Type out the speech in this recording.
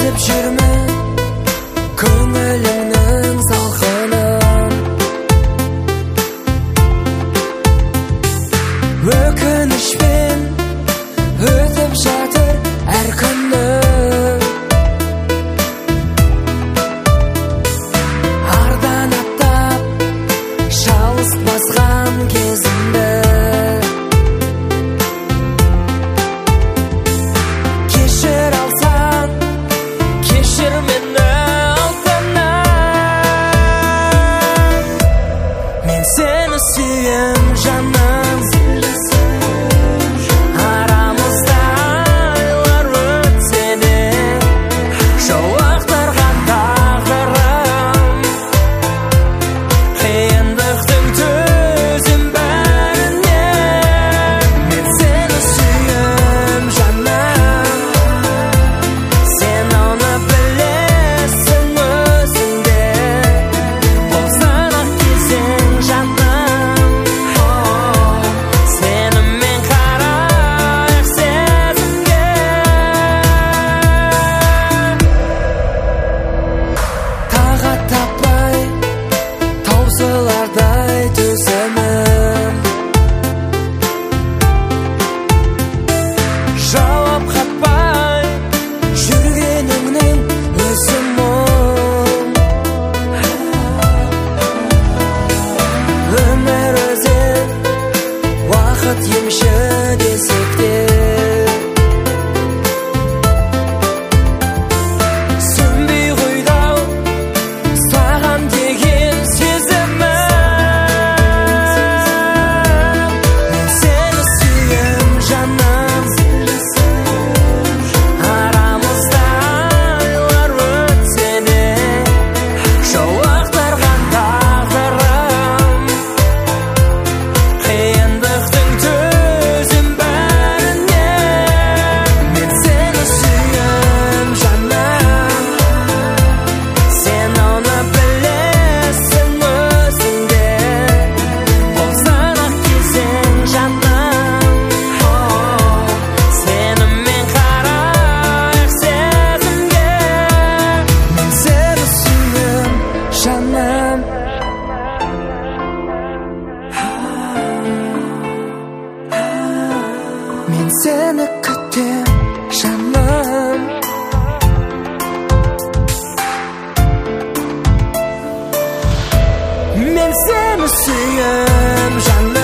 Өтіп жүрмін көңіліңнің салқынын, өкінішпен өтіп жатыр әр күнім. Ардан аттап жалғыз басқан кезімді кешір алсаң, кешір мені алтыным. Мен сені сүйем жаным, арамызда айлар өтсе де жолықтырған тағдырым, қиындықтың төзім бәріне. Мен сені сүйем жаным, сен оны білесің өзің де, болсан ақ кезең жаным. Сенімен қарайық сезімге, тағат таппай таусылардай төзімім, жауап қатпай жүргеніңнің өзі мұң. Өмір өзі уақыт емші десек те, сөнбей қойды-ау саған деген сезімім. Мен сені сүйем жаным, арамызда айлар өтсе де жолықтырған тағдырым, қиындықтың төзім бәріне. Мен сені сүйем жаным, сен оны білесің өзің де, болсан ақ кезең жаным. Сенімен қарайық сезімге. Мен сені сүйем жаным, мен сені күтем жаным. Мен сені сүйем жаным.